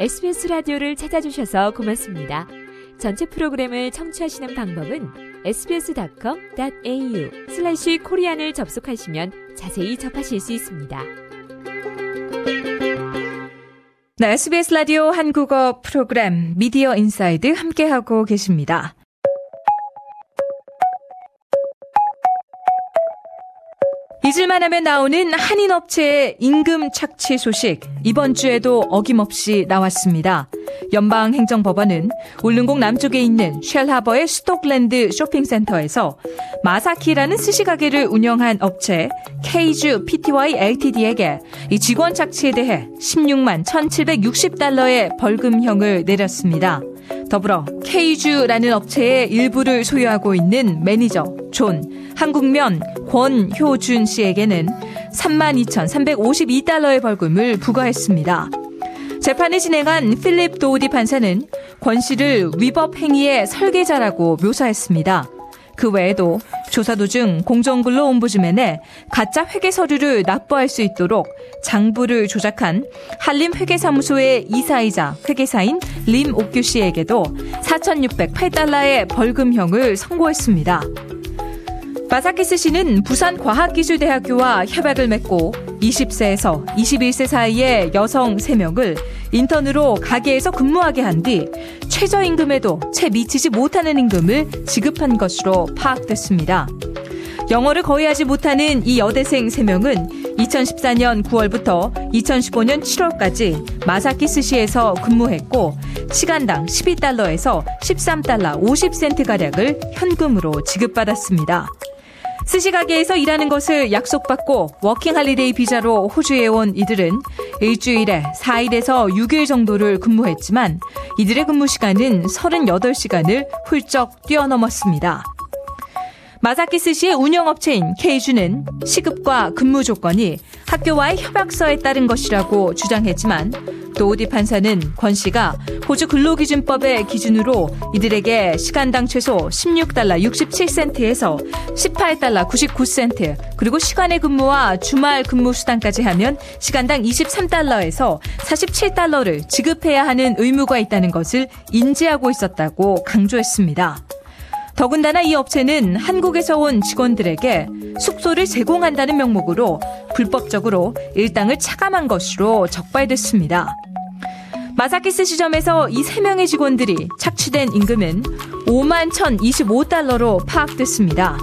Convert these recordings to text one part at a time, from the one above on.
SBS 라디오를 찾아주셔서 고맙습니다. 전체 프로그램을 청취하시는 방법은 sbs.com.au/korean을 접속하시면 자세히 접하실 수 있습니다. 네, SBS 라디오 한국어 프로그램 미디어 인사이드 함께하고 계십니다. 잊을만 하면 나오는 한인업체의 임금 착취 소식, 이번 주에도 어김없이 나왔습니다. 연방행정법원은 울릉공 남쪽에 있는 쉘하버의 스톡랜드 쇼핑센터에서 마사키라는 스시가게를 운영한 업체 케이주 PTY LTD에게 이 직원 착취에 대해 16만 1,760달러의 벌금형을 내렸습니다. 더불어 케이주라는 업체의 일부를 소유하고 있는 매니저 존 한국면 권효준 씨에게는 32,352달러의 벌금을 부과했습니다. 재판을 진행한 필립 도우디 판사는 권 씨를 위법 행위의 설계자라고 묘사했습니다. 그 외에도 조사 도중 공정근로 옴부즈맨에 가짜 회계 서류를 납부할 수 있도록 장부를 조작한 한림 회계사무소의 이사이자 회계사인 림 옥규 씨에게도 4,608달러의 벌금형을 선고했습니다. 마사키스 씨는 부산과학기술대학교와 협약을 맺고 20세에서 21세 사이의 여성 3명을 인턴으로 가게에서 근무하게 한 뒤 최저임금에도 채 미치지 못하는 임금을 지급한 것으로 파악됐습니다. 영어를 거의 하지 못하는 이 여대생 3명은 2014년 9월부터 2015년 7월까지 마사키스 시에서 근무했고 시간당 12달러에서 13달러 50센트가량을 현금으로 지급받았습니다. 스시가게에서 일하는 것을 약속받고 워킹할리데이 비자로 호주에 온 이들은 일주일에 4일에서 6일 정도를 근무했지만 이들의 근무 시간은 38시간을 훌쩍 뛰어넘었습니다. 마사키스 시의 운영업체인 케이주는 시급과 근무 조건이 학교와의 협약서에 따른 것이라고 주장했지만 도우디 판사는 권 씨가 호주 근로기준법의 기준으로 이들에게 시간당 최소 16달러 67센트에서 18달러 99센트 그리고 시간의 근무와 주말 근무 수당까지 하면 시간당 23달러에서 47달러를 지급해야 하는 의무가 있다는 것을 인지하고 있었다고 강조했습니다. 더군다나 이 업체는 한국에서 온 직원들에게 숙소를 제공한다는 명목으로 불법적으로 일당을 차감한 것으로 적발됐습니다. 마사키스 시점에서 이 3명의 직원들이 착취된 임금은 5만 1,025달러로 파악됐습니다.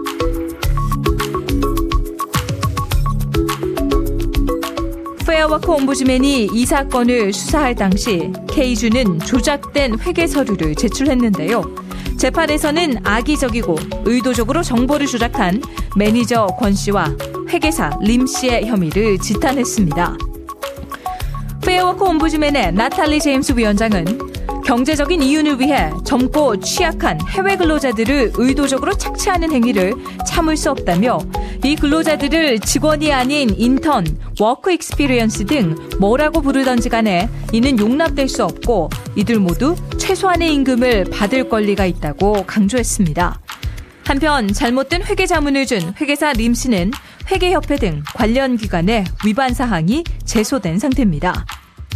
페어워크 옴부즈맨이 이 사건을 수사할 당시 케이주는 조작된 회계 서류를 제출했는데요. 재판에서는 악의적이고 의도적으로 정보를 조작한 매니저 권 씨와 회계사 림 씨의 혐의를 지탄했습니다. 페어워크 옴부즈맨의 나탈리 제임스 위원장은 경제적인 이윤을 위해 젊고 취약한 해외 근로자들을 의도적으로 착취하는 행위를 참을 수 없다며 이 근로자들을 직원이 아닌 인턴, 워크 익스피리언스 등 뭐라고 부르던지 간에 이는 용납될 수 없고 이들 모두 최소한의 임금을 받을 권리가 있다고 강조했습니다. 한편 잘못된 회계 자문을 준 회계사 림 씨는 회계협회 등 관련 기관에 위반 사항이 제소된 상태입니다.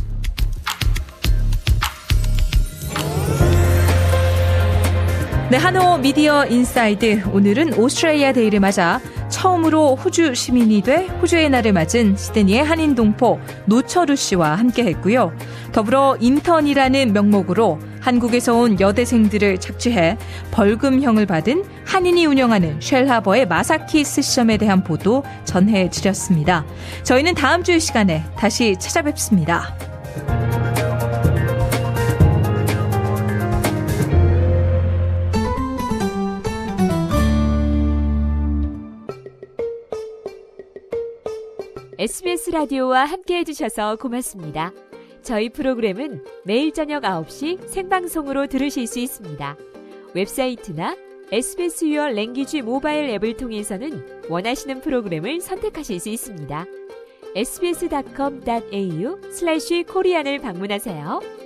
네, 한호 미디어 인사이드. 오늘은 오스트레일리아 데이를 맞아 처음으로 호주 시민이 돼 호주의 날을 맞은 시드니의 한인 동포 노철우 씨와 함께했고요. 더불어 인턴이라는 명목으로 한국에서 온 여대생들을 착취해 벌금형을 받은 한인이 운영하는 쉘하버의 마사키 스시점에 대한 보도 전해드렸습니다. 저희는 다음 주 이 시간에 다시 찾아뵙습니다. SBS 라디오와 함께해 주셔서 고맙습니다. 저희 프로그램은 매일 저녁 9시 생방송으로 들으실 수 있습니다. 웹사이트나 SBS Your Language 모바일 앱을 통해서는 원하시는 프로그램을 선택하실 수 있습니다. sbs.com.au/korean을 방문하세요.